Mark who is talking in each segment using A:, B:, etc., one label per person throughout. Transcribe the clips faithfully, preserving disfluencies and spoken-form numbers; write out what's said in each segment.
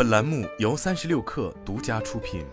A: 本栏目由三十六氪独家出品。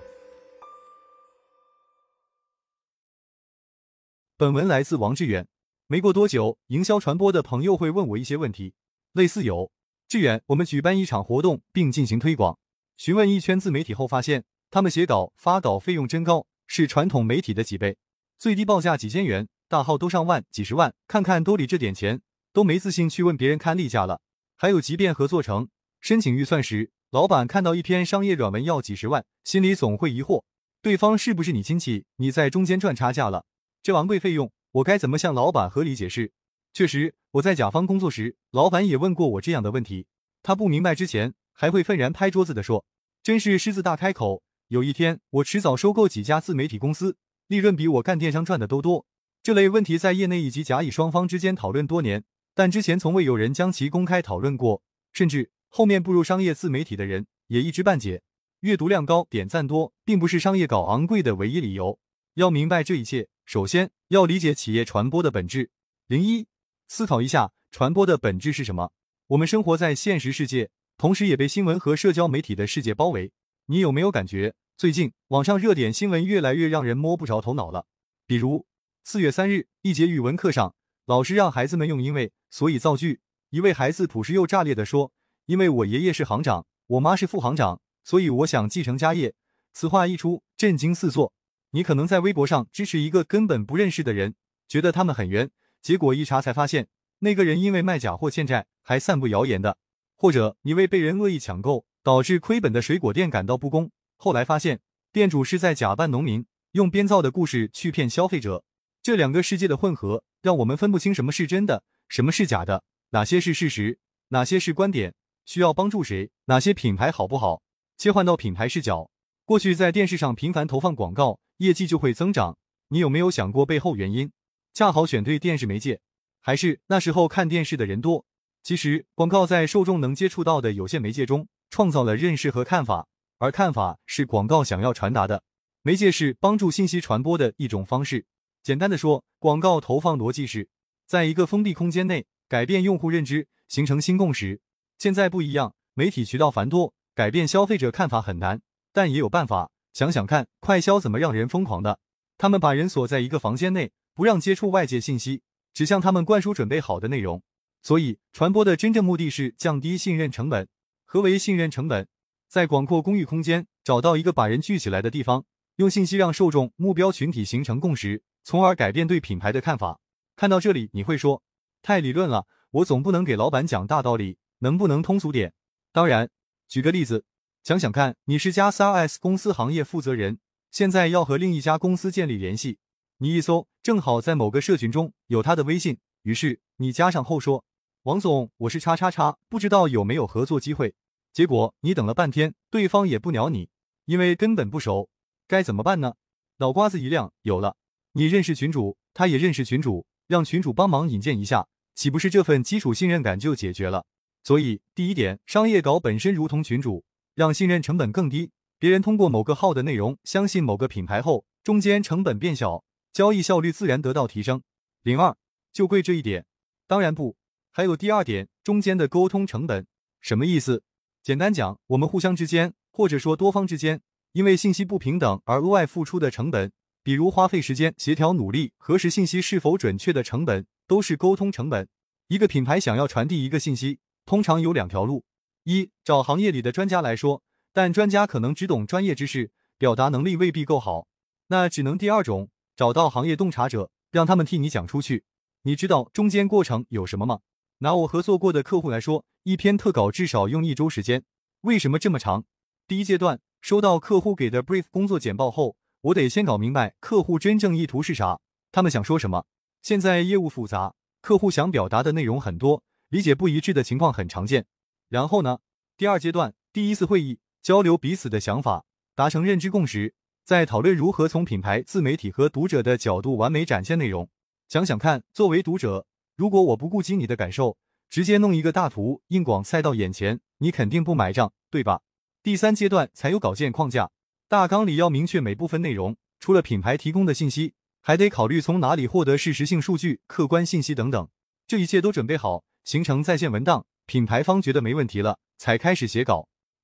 B: 本文来自王志远。没过多久，营销传播的朋友会问我一些问题，类似有：志远，我们举办一场活动并进行推广，询问一圈自媒体后发现，他们写稿、发稿费用真高，是传统媒体的几倍，最低报价几千元，大号都上万、几十万，看看兜里这点钱，都没自信去问别人看例价了。还有，即便合作成，申请预算时，老板看到一篇商业软文要几十万，心里总会疑惑，对方是不是你亲戚，你在中间赚差价了？这昂贵费用，我该怎么向老板合理解释？确实，我在甲方工作时，老板也问过我这样的问题，他不明白之前，还会愤然拍桌子的说，真是狮子大开口。有一天，我迟早收购几家自媒体公司，利润比我干电商赚的都多。这类问题在业内以及甲乙双方之间讨论多年，但之前从未有人将其公开讨论过，甚至后面步入商业自媒体的人也一知半解。阅读量高、点赞多，并不是商业稿昂贵的唯一理由。要明白这一切，首先要理解企业传播的本质。零一，思考一下传播的本质是什么？我们生活在现实世界，同时也被新闻和社交媒体的世界包围。你有没有感觉，最近网上热点新闻越来越让人摸不着头脑了？比如四月三日，一节语文课上，老师让孩子们用因为所以造句，一位孩子朴实又炸裂地说，因为我爷爷是行长，我妈是副行长，所以我想继承家业。此话一出，震惊四座。你可能在微博上支持一个根本不认识的人，觉得他们很冤，结果一查才发现，那个人因为卖假货欠债，还散布谣言的。或者你为被人恶意抢购导致亏本的水果店感到不公，后来发现店主是在假扮农民，用编造的故事去骗消费者。这两个世界的混合，让我们分不清什么是真的，什么是假的，哪些是事实，哪些是观点，需要帮助谁，哪些品牌好不好。切换到品牌视角，过去在电视上频繁投放广告，业绩就会增长。你有没有想过背后原因？恰好选对电视媒介，还是那时候看电视的人多？其实广告在受众能接触到的有限媒介中，创造了认识和看法，而看法是广告想要传达的。媒介是帮助信息传播的一种方式。简单的说，广告投放逻辑是在一个封闭空间内改变用户认知，形成新共识。现在不一样，媒体渠道繁多，改变消费者看法很难，但也有办法。想想看，快销怎么让人疯狂的？他们把人锁在一个房间内，不让接触外界信息，只向他们灌输准备好的内容。所以传播的真正目的是降低信任成本。何为信任成本？在广阔公寓空间找到一个把人聚起来的地方，用信息让受众目标群体形成共识，从而改变对品牌的看法。看到这里你会说，太理论了，我总不能给老板讲大道理，能不能通俗点？当然，举个例子，想想看，你是家 S A A S 公司行业负责人，现在要和另一家公司建立联系，你一搜，正好在某个社群中有他的微信，于是你加上后说，王总，我是叉叉叉，不知道有没有合作机会。结果你等了半天，对方也不鸟你，因为根本不熟。该怎么办呢？脑瓜子一亮，有了，你认识群主，他也认识群主，让群主帮忙引荐一下，岂不是这份基础信任感就解决了？所以第一点，商业稿本身如同群主，让信任成本更低。别人通过某个号的内容相信某个品牌后，中间成本变小，交易效率自然得到提升。零二，就贵这一点？当然不，还有第二点，中间的沟通成本。什么意思？简单讲，我们互相之间，或者说多方之间，因为信息不平等而额外付出的成本，比如花费时间、协调努力、核实信息是否准确的成本，都是沟通成本。一个品牌想要传递一个信息，通常有两条路：一，找行业里的专家来说，但专家可能只懂专业知识，表达能力未必够好，那只能第二种，找到行业洞察者，让他们替你讲出去。你知道中间过程有什么吗？拿我合作过的客户来说，一篇特稿至少用一周时间。为什么这么长？第一阶段，收到客户给的 brief 工作简报后，我得先搞明白客户真正意图是啥，他们想说什么。现在业务复杂，客户想表达的内容很多，理解不一致的情况很常见。然后呢？第二阶段，第一次会议，交流彼此的想法，达成认知共识，再讨论如何从品牌、自媒体和读者的角度完美展现内容。想想看，作为读者，如果我不顾及你的感受，直接弄一个大图硬广塞到眼前，你肯定不买账，对吧？第三阶段才有稿件框架，大纲里要明确每部分内容，除了品牌提供的信息，还得考虑从哪里获得事实性数据、客观信息等等。这一切都准备好，形成在线文档，品牌方觉得没问题了，才开始写稿。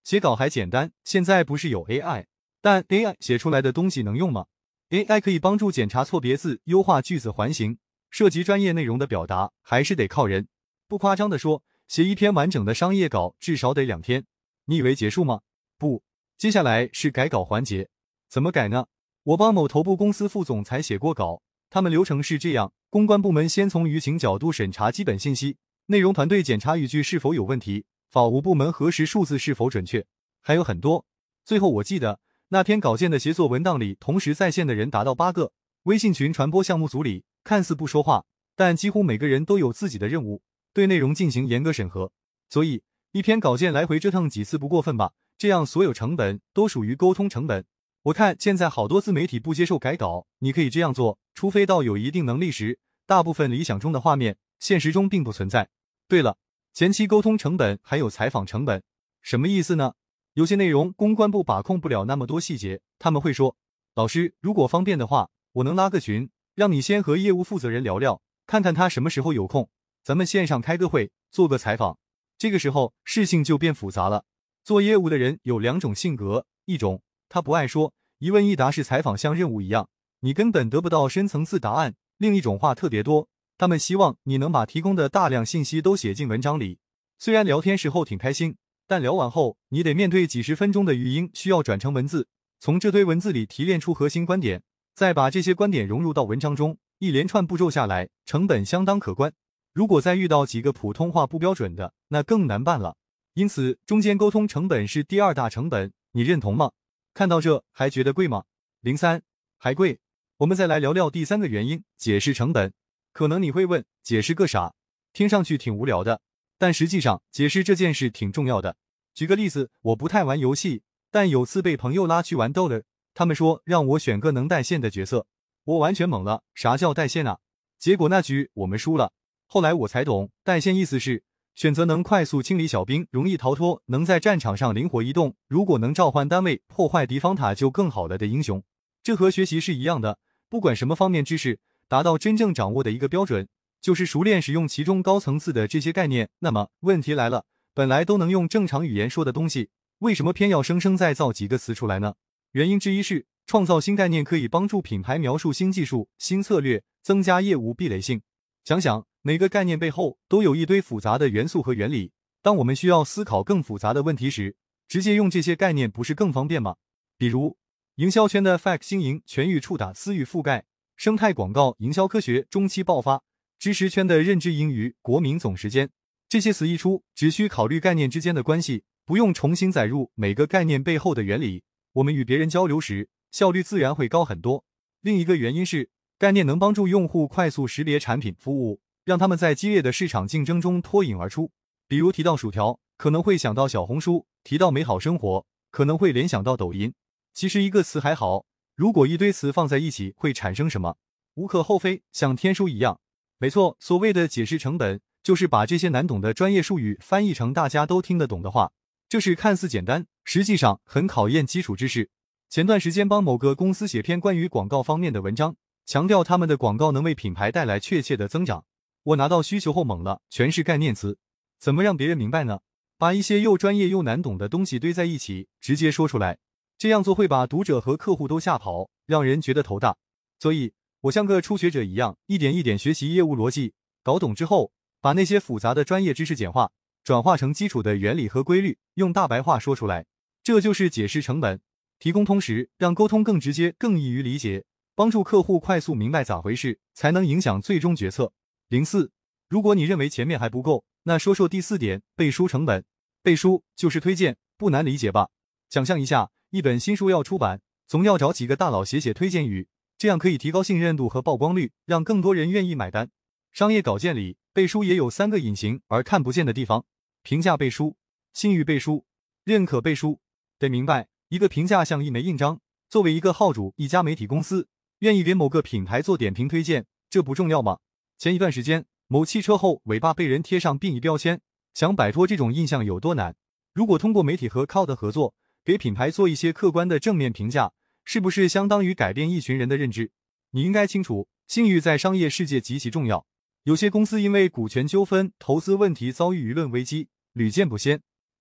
B: 写稿还简单，现在不是有 A I， 但 A I 写出来的东西能用吗？ A I 可以帮助检查错别字，优化句子环形，涉及专业内容的表达还是得靠人。不夸张的说，写一篇完整的商业稿至少得两天。你以为结束吗？不，接下来是改稿环节。怎么改呢？我帮某头部公司副总裁写过稿，他们流程是这样：公关部门先从舆情角度审查基本信息，内容团队检查语句是否有问题，法务部门核实数字是否准确，还有很多。最后我记得那篇稿件的协作文档里，同时在线的人达到八个。微信群传播项目组里看似不说话，但几乎每个人都有自己的任务，对内容进行严格审核。所以一篇稿件来回折腾几次不过分吧？这样所有成本都属于沟通成本。我看现在好多自媒体不接受改稿，你可以这样做，除非到有一定能力时，大部分理想中的画面，现实中并不存在。对了，前期沟通成本还有采访成本，什么意思呢？有些内容公关部把控不了那么多细节，他们会说，老师，如果方便的话，我能拉个群，让你先和业务负责人聊聊，看看他什么时候有空，咱们线上开个会，做个采访。这个时候事情就变复杂了。做业务的人有两种性格，一种他不爱说，一问一答是采访像任务一样，你根本得不到深层次答案；另一种话特别多，他们希望你能把提供的大量信息都写进文章里。虽然聊天时候挺开心，但聊完后你得面对几十分钟的语音需要转成文字，从这堆文字里提炼出核心观点，再把这些观点融入到文章中，一连串步骤下来，成本相当可观。如果再遇到几个普通话不标准的，那更难办了。因此中间沟通成本是第二大成本，你认同吗？看到这还觉得贵吗？零三还贵。我们再来聊聊第三个原因，解释成本。可能你会问，解释个啥？听上去挺无聊的，但实际上解释这件事挺重要的。举个例子，我不太玩游戏，但有次被朋友拉去玩 Dota， 他们说让我选个能带线的角色，我完全懵了，啥叫带线啊？结果那局我们输了。后来我才懂，带线意思是选择能快速清理小兵，容易逃脱，能在战场上灵活移动，如果能召唤单位破坏敌方塔就更好了的英雄。这和学习是一样的，不管什么方面知识，达到真正掌握的一个标准，就是熟练使用其中高层次的这些概念。那么问题来了，本来都能用正常语言说的东西，为什么偏要生生再造几个词出来呢？原因之一是创造新概念可以帮助品牌描述新技术、新策略，增加业务壁垒性。想想每个概念背后都有一堆复杂的元素和原理，当我们需要思考更复杂的问题时，直接用这些概念不是更方便吗？比如营销圈的 F A Q 经营、全域触达、私域覆盖、生态广告、营销科学、中期爆发，知识圈的认知盈余、国民总时间。这些词一出，只需考虑概念之间的关系，不用重新载入每个概念背后的原理，我们与别人交流时效率自然会高很多。另一个原因是概念能帮助用户快速识别产品服务，让他们在激烈的市场竞争中脱颖而出。比如提到薯条，可能会想到小红书；提到美好生活，可能会联想到抖音。其实一个词还好，如果一堆词放在一起会产生什么？无可厚非，像天书一样。没错，所谓的解释成本，就是把这些难懂的专业术语翻译成大家都听得懂的话。这是看似简单，实际上很考验基础知识。前段时间帮某个公司写篇关于广告方面的文章，强调他们的广告能为品牌带来确切的增长。我拿到需求后懵了，全是概念词，怎么让别人明白呢？把一些又专业又难懂的东西堆在一起，直接说出来，这样做会把读者和客户都吓跑，让人觉得头大。所以我像个初学者一样，一点一点学习业务逻辑，搞懂之后，把那些复杂的专业知识简化，转化成基础的原理和规律，用大白话说出来。这就是解释成本。提供通识，让沟通更直接、更易于理解，帮助客户快速明白咋回事，才能影响最终决策。零四，如果你认为前面还不够，那说说第四点，背书成本。背书就是推荐，不难理解吧？想象一下，一本新书要出版，总要找几个大佬写写推荐语，这样可以提高信任度和曝光率，让更多人愿意买单。商业稿件里，背书也有三个隐形而看不见的地方：评价背书、信誉背书、认可背书。得明白，一个评价像一枚印章，作为一个号主，一家媒体公司愿意给某个品牌做点评推荐，这不重要吗？前一段时间，某汽车后尾巴被人贴上殡仪标签，想摆脱这种印象有多难？如果通过媒体和 C O 的合作，给品牌做一些客观的正面评价，是不是相当于改变一群人的认知？你应该清楚，信誉在商业世界极其重要。有些公司因为股权纠纷、投资问题遭遇舆论危机，屡见不鲜。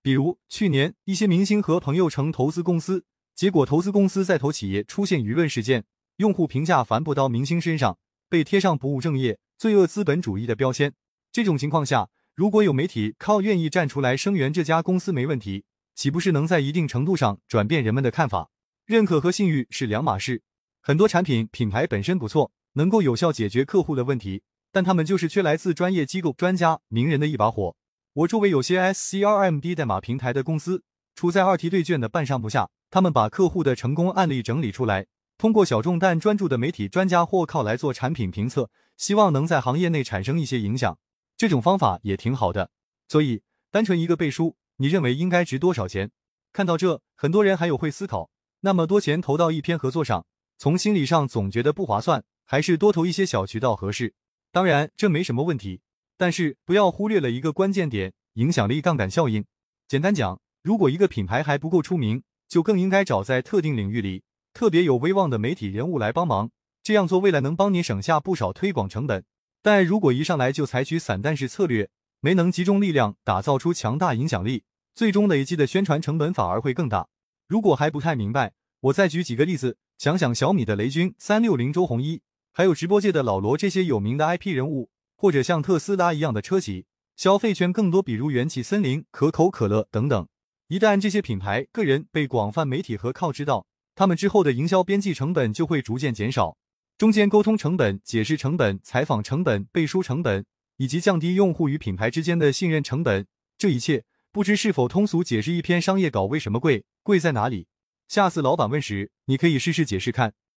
B: 比如去年一些明星和朋友成投资公司，结果投资公司在投企业出现舆论事件，用户评价反驳到明星身上，被贴上不务正业、罪恶资本主义的标签。这种情况下，如果有媒体靠愿意站出来声援这家公司没问题，岂不是能在一定程度上转变人们的看法？认可和信誉是两码事。很多产品品牌本身不错，能够有效解决客户的问题，但他们就是缺来自专业机构、专家、名人的一把火。我周围有些 S C R M 低代码平台的公司，处在二题对卷的半上不下，他们把客户的成功案例整理出来，通过小众但专注的媒体专家或靠来做产品评测，希望能在行业内产生一些影响。这种方法也挺好的。所以单纯一个背书，你认为应该值多少钱？看到这，很多人还有会思考，那么多钱投到一篇合作上，从心理上总觉得不划算，还是多投一些小渠道合适？当然这没什么问题，但是不要忽略了一个关键点，影响力杠杆效应。简单讲，如果一个品牌还不够出名，就更应该找在特定领域里特别有威望的媒体人物来帮忙，这样做未来能帮你省下不少推广成本。但如果一上来就采取散弹式策略，没能集中力量打造出强大影响力，最终累积的宣传成本反而会更大。如果还不太明白，我再举几个例子，想想小米的雷军、三六零周鸿祎，还有直播界的老罗这些有名的 I P 人物，或者像特斯拉一样的车企，消费圈更多比如元气森林、可口可乐等等。一旦这些品牌个人被广泛媒体和靠知道，他们之后的营销边际成本就会逐渐减少，中间沟通成本、解释成本、采访成本、背书成本，以及降低用户与品牌之间的信任成本，这一切不知是否通俗解释一篇商业稿为什么贵，贵在哪里？下次老板问时，你可以试试解释看。